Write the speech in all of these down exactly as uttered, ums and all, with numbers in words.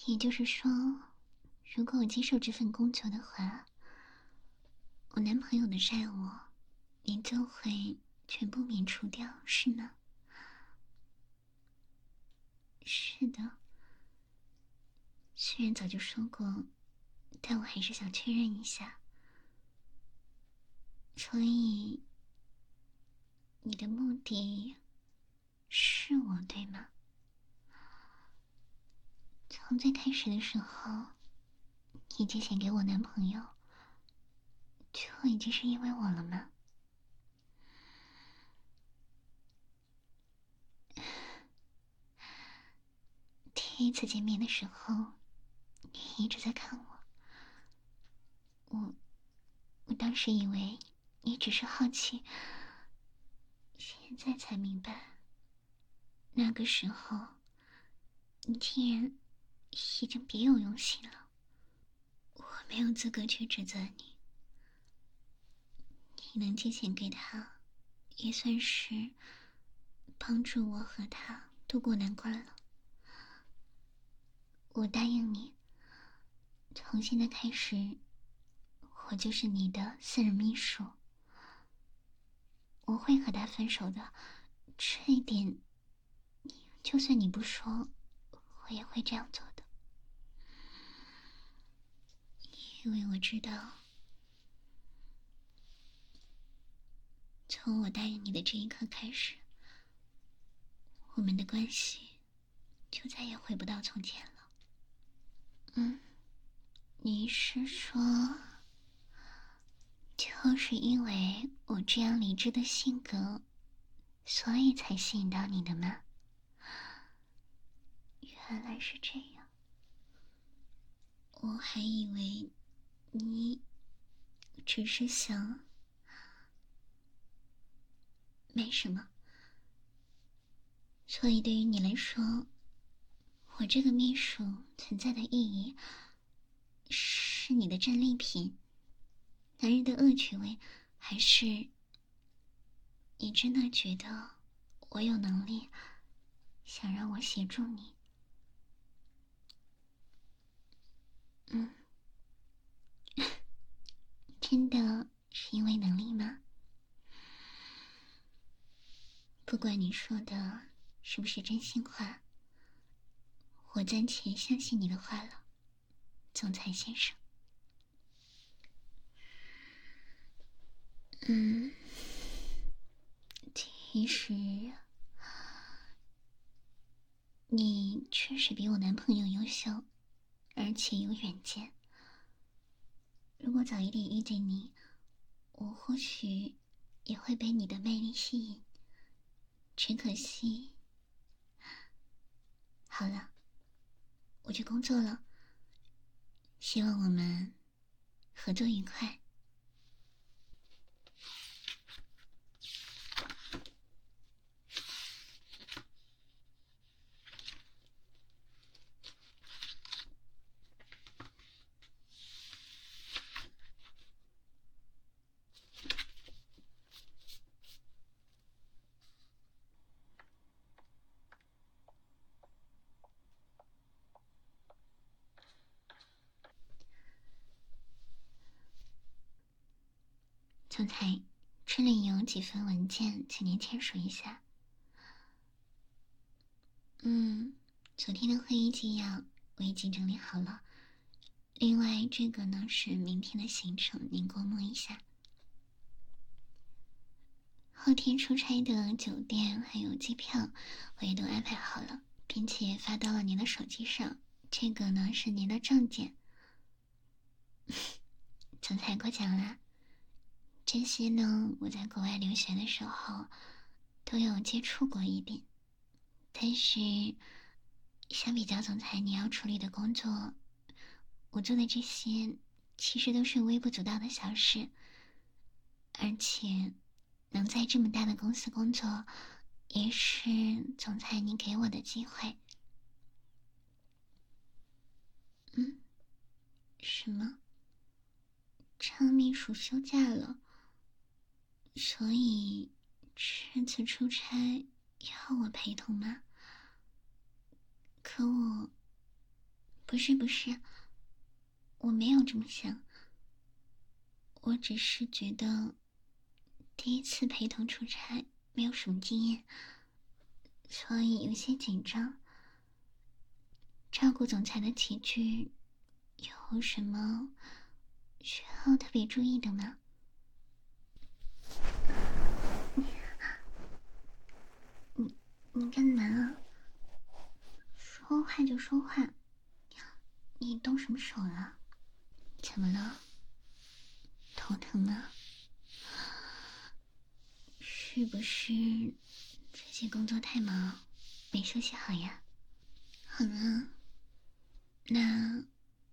也就是说，如果我接受这份工作的话，我男朋友的债务你就会全部免除掉，是吗？是的，虽然早就说过，但我还是想确认一下。所以，你的目的是我，对吗？从最开始的时候，你借钱给我男朋友，就已经是因为我了吗？第一次见面的时候，你一直在看我，我，我当时以为你只是好奇，现在才明白，那个时候你竟然已经别有用心了。我没有资格去指责你，你能借钱给他，也算是帮助我和他渡过难关了。我答应你，从现在开始，我就是你的私人秘书。我会和他分手的，这一点，就算你不说，我也会这样做的。因为我知道，从我答应你的这一刻开始，我们的关系就再也回不到从前了。嗯，你是说，就是因为我这样理智的性格，所以才吸引到你的吗？原来是这样，我还以为你只是想……没什么。所以对于你来说，我这个秘书存在的意义，是你的战利品，男人的恶趣味，还是你真的觉得我有能力，想让我协助你？嗯，真的是因为能力吗？不管你说的是不是真心话，我暂且相信你的话了，总裁先生。嗯，其实你确实比我男朋友优秀，而且有远见。如果早一点遇见你，我或许也会被你的魅力吸引。只可惜，好了，我去工作了，希望我们合作愉快。总裁，这里有几份文件，请您签署一下。嗯，昨天的会议纪要我已经整理好了。另外，这个呢是明天的行程，您过目一下。后天出差的酒店还有机票，我也都安排好了，并且发到了您的手机上。这个呢是您的证件。总裁过奖啦。这些呢，我在国外留学的时候都有接触过一点，但是相比较总裁你要处理的工作，我做的这些其实都是微不足道的小事，而且能在这么大的公司工作，也是总裁你给我的机会。嗯，什么？张秘书休假了，所以这次出差要我陪同吗？可我不不是不是，我没有这么想，我只是觉得第一次陪同出差，没有什么经验，所以有些紧张。照顾总裁的起居有什么需要特别注意的吗？你你干嘛啊？说话就说话，你动什么手了？怎么了？头疼吗？是不是最近工作太忙，没休息好呀？好了，那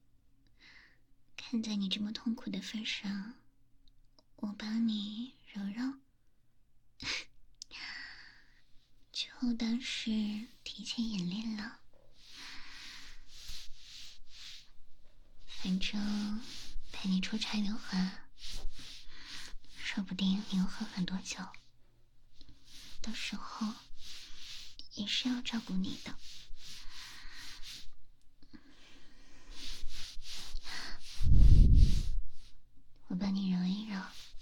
看在你这么痛苦的份上，我帮你揉揉，就当是提前演练了。反正陪你出差的话，说不定你又喝很多酒，到时候也是要照顾你的。我帮你揉一揉。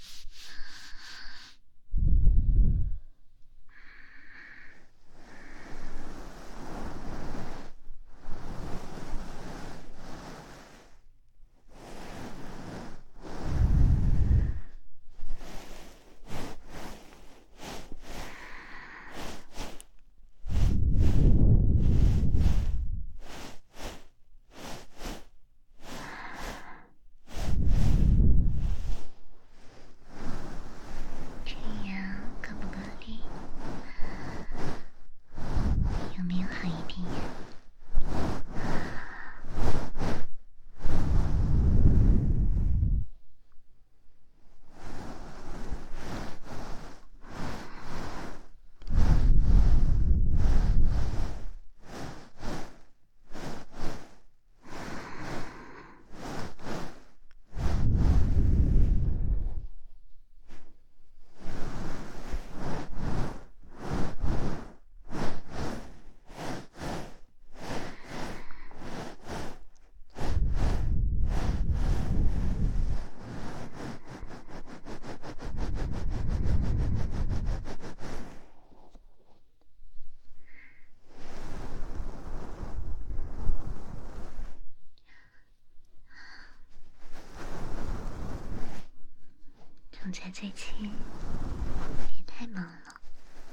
总裁最近也太忙了，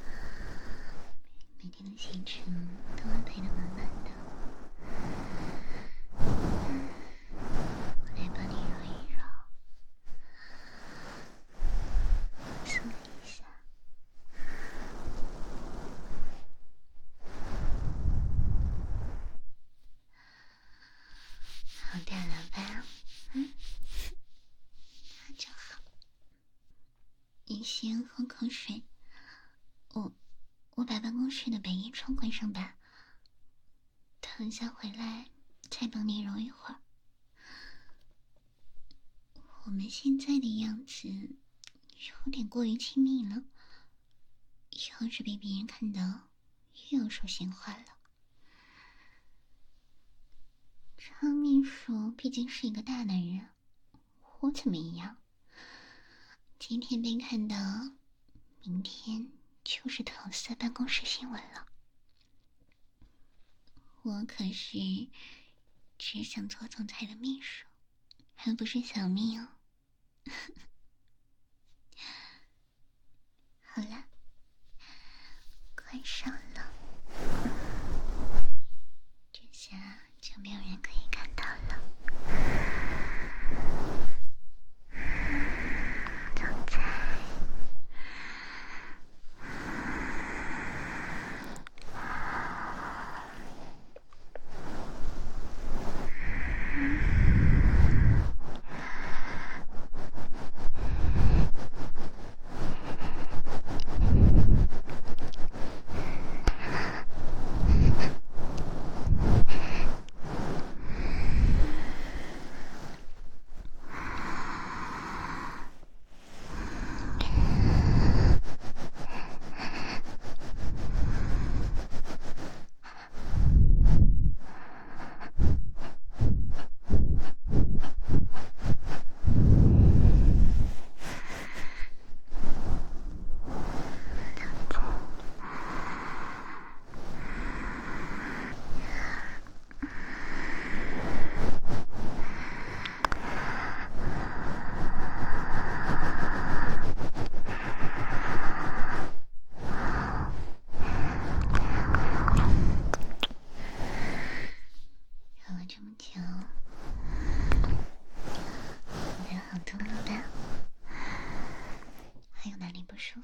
每天的行程都安排得满满的。我来帮你揉一揉，松一下。好点了吧？嗯，那就好。你先喝口水，我我把办公室的北一窗关上吧，等一下回来再帮你揉一会儿。我们现在的样子有点过于亲密了，要是被别人看到，又要说闲话了。张秘书毕竟是一个大男人，我怎么样？今天被看到，明天就是桃色办公室新闻了。我可是只想做总裁的秘书，还不是小秘哦。好了，关上了，这下就没有人可以看到了。总裁，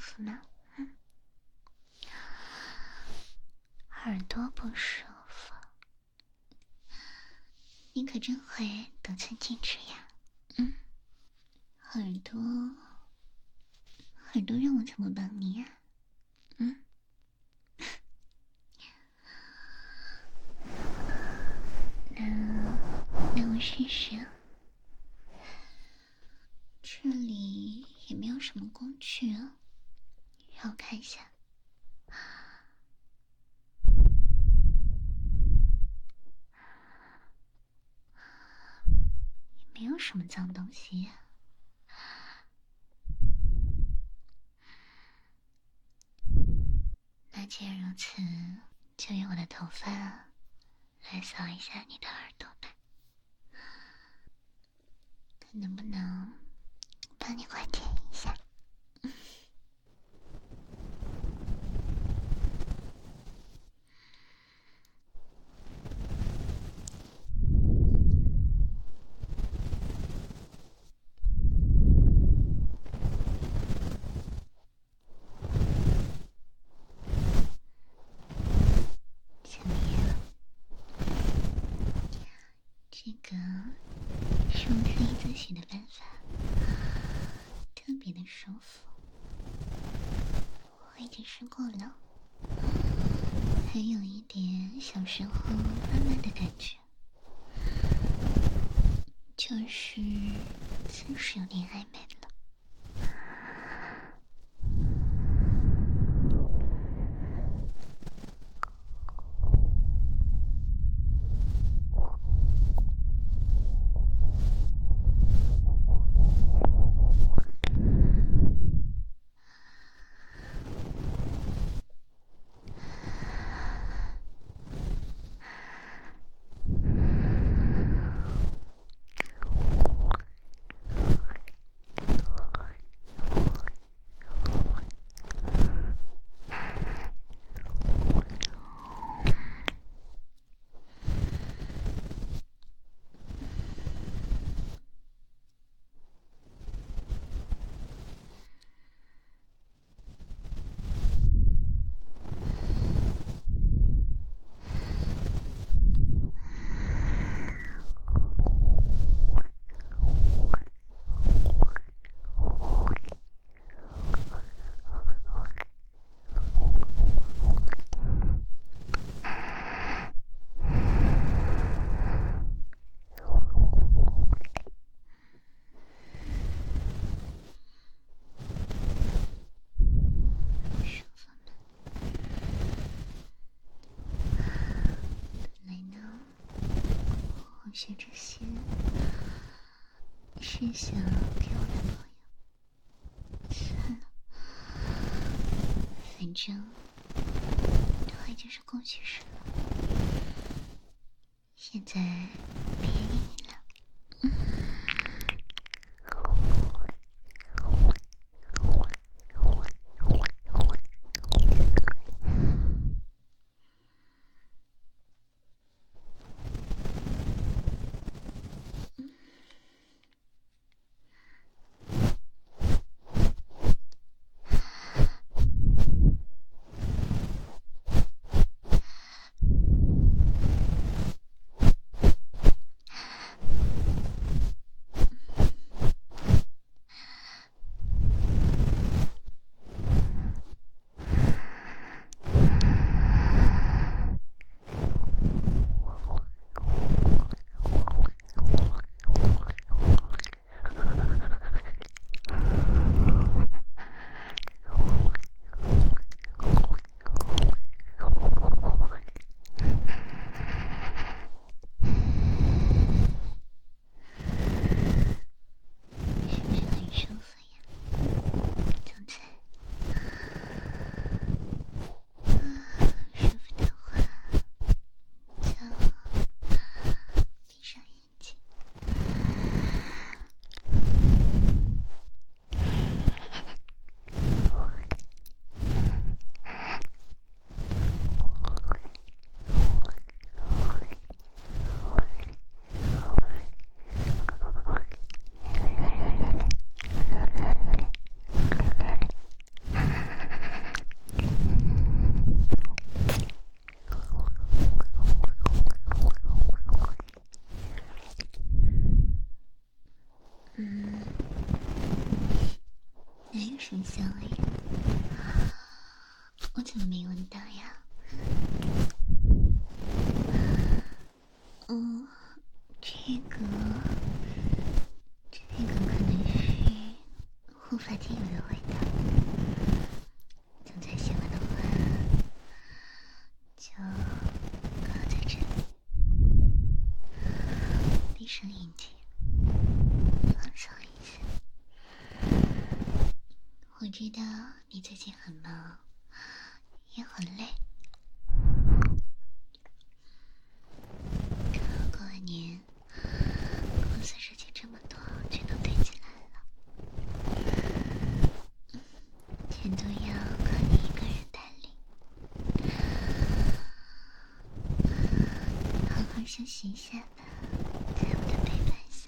服呢？嗯，耳朵不舒服，你可真会得寸进尺呀。嗯，耳朵，耳朵让我怎么帮你呀？嗯，那那我试试。这里也没有什么工具啊，让我看一下。也没有什么脏东西呀。那既然如此，就用我的头发来扫一下你的耳朵吧，看能不能帮你缓解一下。怎么样？这个是我特意自学的办法，特别的舒服。我已经试过了，还有一点小时候妈妈的感觉，就是姿势有点暧昧了。学这些是想给我男朋友，算了，反正他已经是过去式了，现在便宜你了。嗯这个，这个可能是护发精油的味道。总裁喜欢的话，就刚好在这里，闭上眼睛，放松一下。我知道你最近很忙，也很累。过完年，公司事情这么多，全都堆起来了，全都要靠你一个人带领。好好休息一下吧，在我的陪伴下。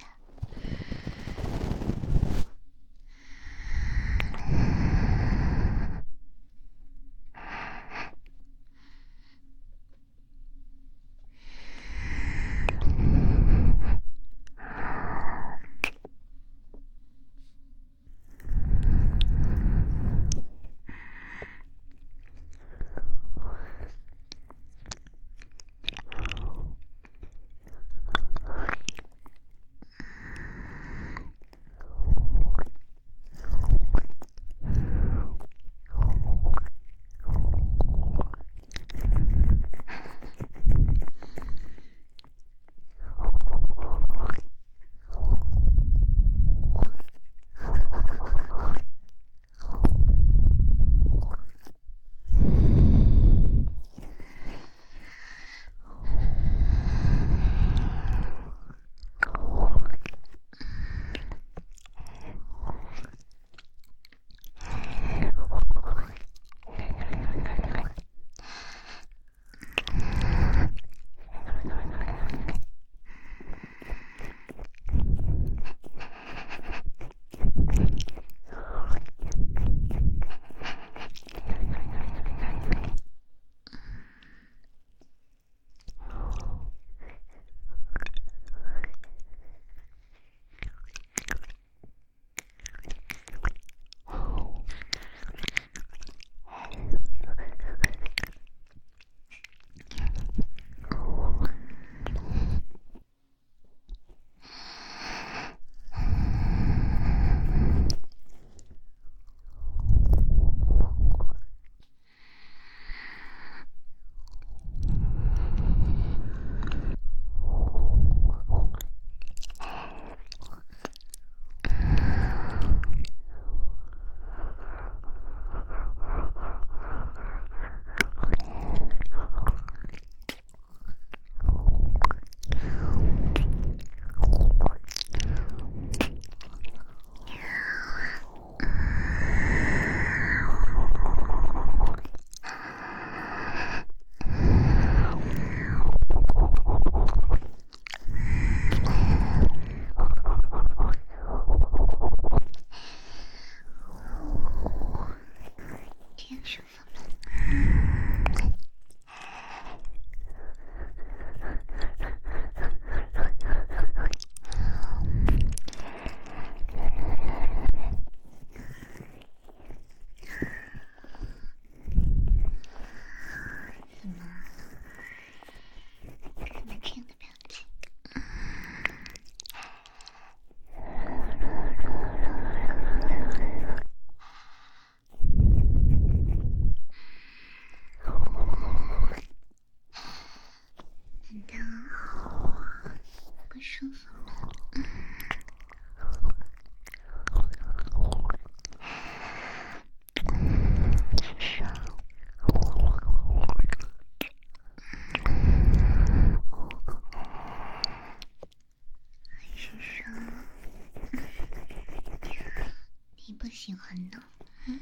喜欢的，嗯。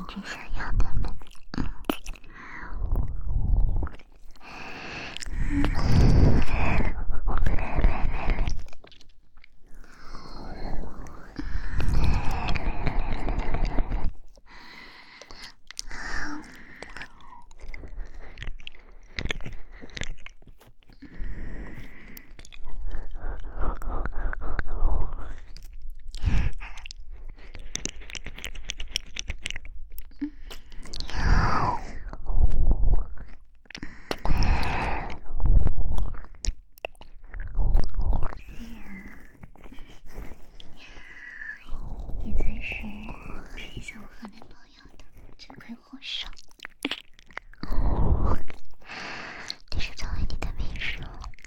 直想要的吗？你才是谁想我和男朋友的罪魁祸首。这是作为你的秘书，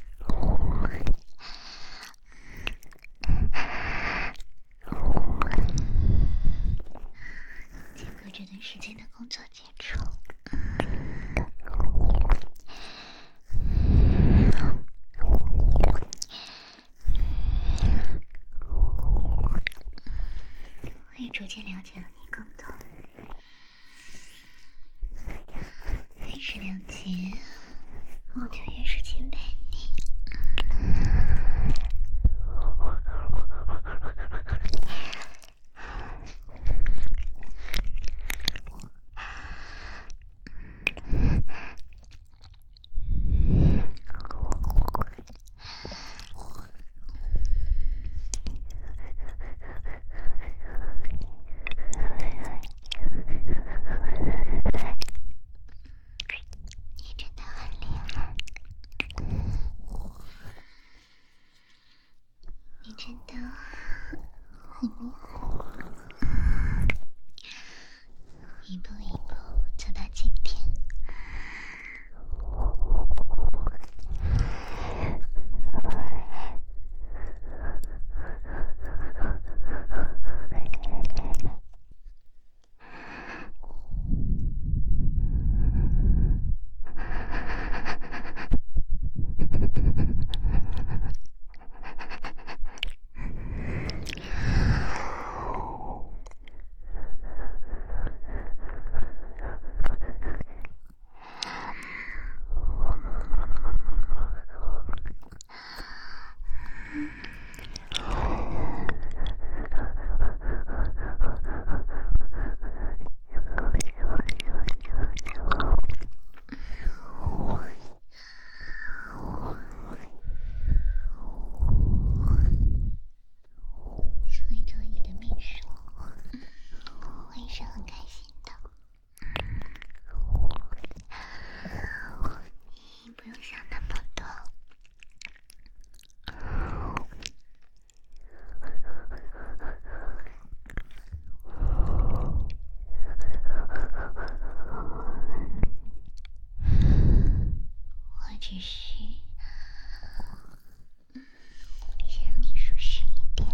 经过这段时间的工作接触，我也逐渐了解了你更多，越是了解，我就越是钦佩你。你真的很厉害，你真的很厉害，一步一步走到今天。所以做你的秘书，我也是很开心的。你不用想那么多，我只是想让你舒适一点。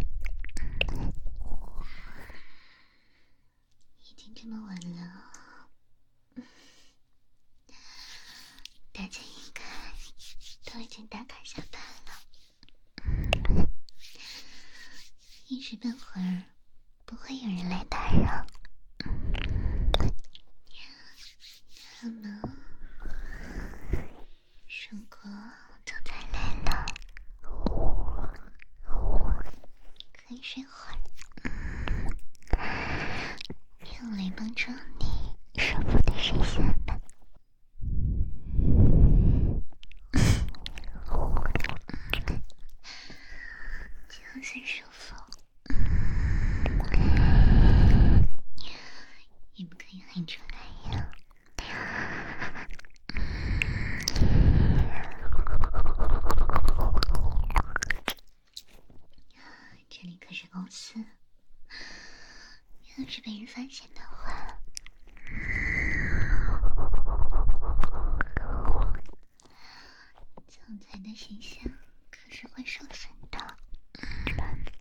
已经这么晚了，大家应该都已经打卡下班了，一时半会儿不会有人来打扰。那么，如果总裁来了，可以睡会儿，用来帮助你舒服的睡下吧。就算舒服，也不可以喊出来呀。这里可是公司，要是被人发现的话，总裁的形象可是会受损的。